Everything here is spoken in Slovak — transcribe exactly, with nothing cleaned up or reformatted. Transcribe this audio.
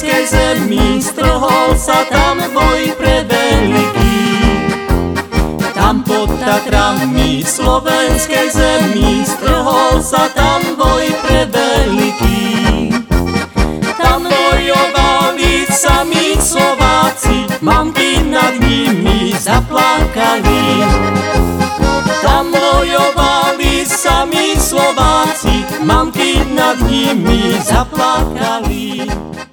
slovenskej zemi, strhol sa tam boj preveliký. Tam pod Tatrami, slovenskej zemi, strhol sa tam boj preveliký. Tam bojovali sami Slováci, mamky nad nimi zaplakali. Tam bojovali sami Slováci, mamky nad nimi zaplakali.